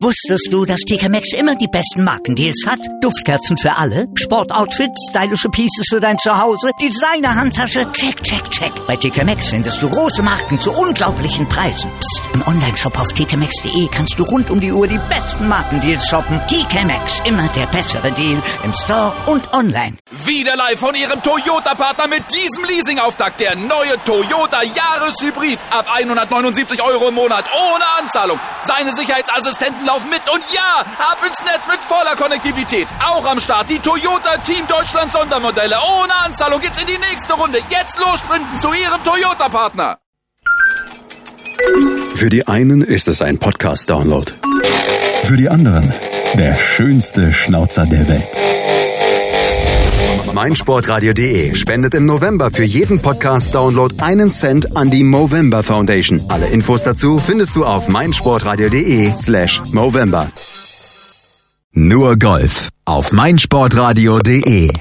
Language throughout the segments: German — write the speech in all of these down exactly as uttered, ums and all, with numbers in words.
Wusstest du, dass T K Maxx immer die besten Markendeals hat? Duftkerzen für alle, Sportoutfits, stylische Pieces für dein Zuhause, Designer-Handtasche, check, check, check. Bei T K Maxx findest du große Marken zu unglaublichen Preisen. Psst. Im Onlineshop auf t k maxx punkt d e kannst du rund um die Uhr die besten Markendeals shoppen. T K Maxx, immer der bessere Deal im Store und online. Wieder live von Ihrem Toyota-Partner mit diesem Leasing-Auftakt. Der neue Toyota Jahreshybrid. Ab hundertneunundsiebzig Euro im Monat ohne Anzahlung. Seine Sicherheitsassistenten laufen mit und ja, ab ins Netz mit voller Konnektivität. Auch am Start die Toyota Team Deutschland Sondermodelle. Ohne Anzahlung geht's in die nächste Runde. Jetzt los sprinten zu Ihrem Toyota-Partner. Für die einen ist es ein Podcast-Download. Für die anderen der schönste Schnauzer der Welt. meinsportradio punkt de spendet im November für jeden Podcast-Download einen Cent an die Movember Foundation. Alle Infos dazu findest du auf meinsportradio punkt de slash Movember. Nur Golf auf meinsportradio punkt de.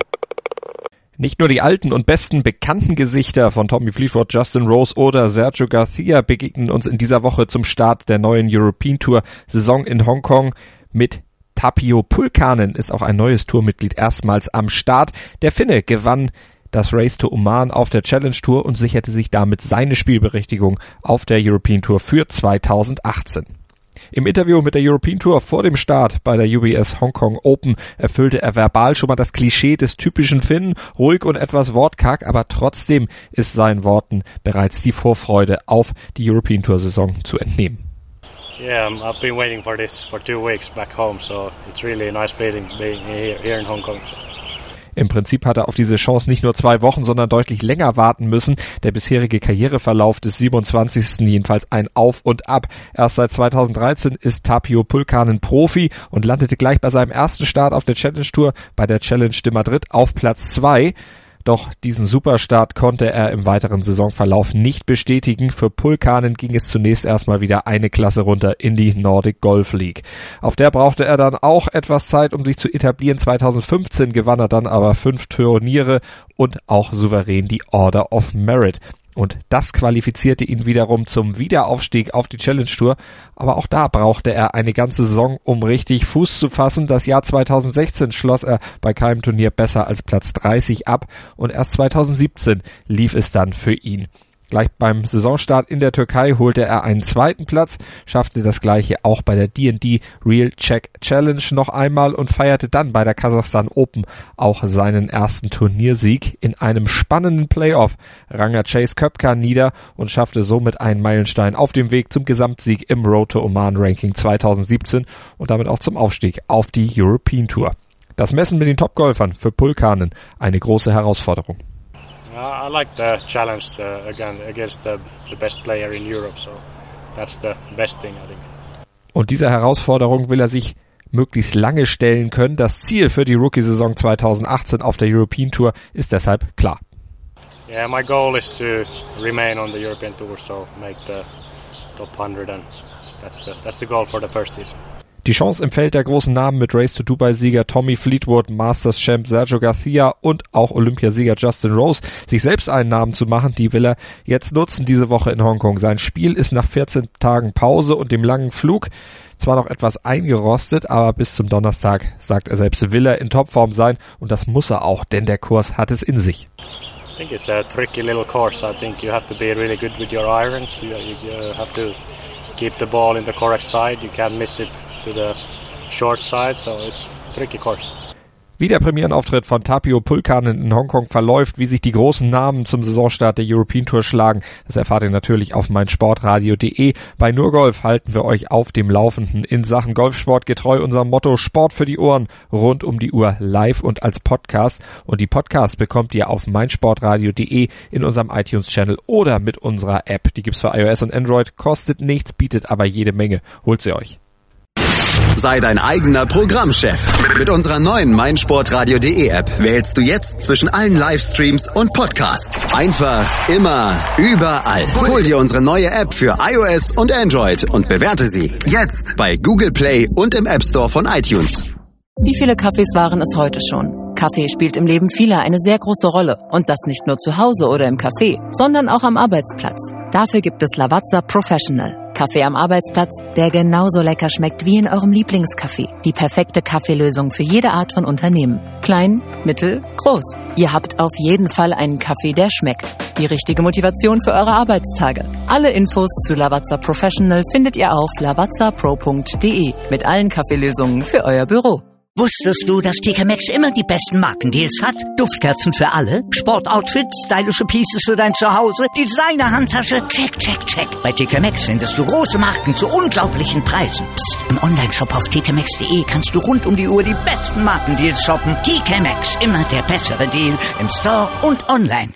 Nicht nur die alten und besten bekannten Gesichter von Tommy Fleetwood, Justin Rose oder Sergio Garcia begegnen uns in dieser Woche zum Start der neuen European Tour Saison in Hongkong. Mit Tapio Pulkkanen ist auch ein neues Tourmitglied erstmals am Start. Der Finne gewann das Race to Oman auf der Challenge Tour und sicherte sich damit seine Spielberechtigung auf der European Tour für zweitausendachtzehn. Im Interview mit der European Tour vor dem Start bei der U B S Hong Kong Open erfüllte er verbal schon mal das Klischee des typischen Finnen, ruhig und etwas wortkarg, aber trotzdem ist seinen Worten bereits die Vorfreude auf die European Tour Saison zu entnehmen. Yeah, um, I've been waiting for this for two weeks back home, so it's really a nice feeling being here, here in Hong Kong. So. Im Prinzip hat er auf diese Chance nicht nur zwei Wochen, sondern deutlich länger warten müssen. Der bisherige Karriereverlauf des siebenundzwanzigsten jedenfalls ein Auf und Ab. Erst seit zweitausenddreizehn ist Tapio Pulkkanen Profi und landete gleich bei seinem ersten Start auf der Challenge Tour bei der Challenge de Madrid auf Platz zwei. Doch diesen Superstart konnte er im weiteren Saisonverlauf nicht bestätigen. Für Pulkkanen ging es zunächst erstmal wieder eine Klasse runter in die Nordic Golf League. Auf der brauchte er dann auch etwas Zeit, um sich zu etablieren. zweitausendfünfzehn gewann er dann aber fünf Turniere und auch souverän die Order of Merit. Und das qualifizierte ihn wiederum zum Wiederaufstieg auf die Challenge Tour. Aber auch da brauchte er eine ganze Saison, um richtig Fuß zu fassen. Das Jahr zweitausendsechzehn schloss er bei keinem Turnier besser als Platz dreißig ab. Und erst zweitausendsiebzehn lief es dann für ihn. Gleich beim Saisonstart in der Türkei holte er einen zweiten Platz, schaffte das gleiche auch bei der D and D Real Check Challenge noch einmal und feierte dann bei der Kasachstan Open auch seinen ersten Turniersieg. In einem spannenden Playoff rang er Chase Köpker nieder und schaffte somit einen Meilenstein auf dem Weg zum Gesamtsieg im Road to Oman Ranking zweitausendsiebzehn und damit auch zum Aufstieg auf die European Tour. Das Messen mit den Topgolfern für Pulkkanen eine große Herausforderung. I like the challenge the, again against the, the best player in Europe, so that's the best thing, I think. Und dieser Herausforderung will er sich möglichst lange stellen können. Das Ziel für die Rookie-Saison zweitausendachtzehn auf der European Tour ist deshalb klar. Yeah, my goal is to remain on the European Tour, so make the top hundred, and that's the that's the goal for the first season. Die Chance im Feld der großen Namen mit Race to Dubai-Sieger Tommy Fleetwood, Masters-Champ Sergio Garcia und auch Olympiasieger Justin Rose, sich selbst einen Namen zu machen, die will er jetzt nutzen diese Woche in Hongkong. Sein Spiel ist nach vierzehn Tagen Pause und dem langen Flug zwar noch etwas eingerostet, aber bis zum Donnerstag, sagt er selbst, will er in Topform sein und das muss er auch, denn der Kurs hat es in sich. I think it's a tricky little course. I think you have to be really good with your irons. You, you have to keep the ball in the correct side. You can't miss it to the short side, so it's a tricky course. Wie der Premierenauftritt von Tapio Pulkkanen in Hongkong verläuft, wie sich die großen Namen zum Saisonstart der European Tour schlagen, das erfahrt ihr natürlich auf meinsportradio punkt de. Bei Nur Golf halten wir euch auf dem Laufenden in Sachen Golfsport getreu unserem Motto Sport für die Ohren, rund um die Uhr live und als Podcast. Und die Podcasts bekommt ihr auf meinsportradio punkt de in unserem iTunes-Channel oder mit unserer App. Die gibt's für iOS und Android, kostet nichts, bietet aber jede Menge. Holt sie euch. Sei dein eigener Programmchef. Mit unserer neuen meinsportradio punkt de App wählst du jetzt zwischen allen Livestreams und Podcasts. Einfach, immer, überall. Hol dir unsere neue App für iOS und Android und bewerte sie jetzt bei Google Play und im App Store von iTunes. Wie viele Kaffees waren es heute schon? Kaffee spielt im Leben vieler eine sehr große Rolle. Und das nicht nur zu Hause oder im Café, sondern auch am Arbeitsplatz. Dafür gibt es Lavazza Professional. Kaffee am Arbeitsplatz, der genauso lecker schmeckt wie in eurem Lieblingscafé. Die perfekte Kaffeelösung für jede Art von Unternehmen. Klein, mittel, groß. Ihr habt auf jeden Fall einen Kaffee, der schmeckt. Die richtige Motivation für eure Arbeitstage. Alle Infos zu Lavazza Professional findet ihr auf lavazza pro punkt de mit allen Kaffeelösungen für euer Büro. Wusstest du, dass T K Maxx immer die besten Markendeals hat? Duftkerzen für alle, Sportoutfits, stylische Pieces für dein Zuhause, Designer-Handtasche, check, check, check. Bei T K Maxx findest du große Marken zu unglaublichen Preisen. Psst. Im Onlineshop auf t k maxx punkt de kannst du rund um die Uhr die besten Markendeals shoppen. T K Maxx, immer der bessere Deal im Store und online.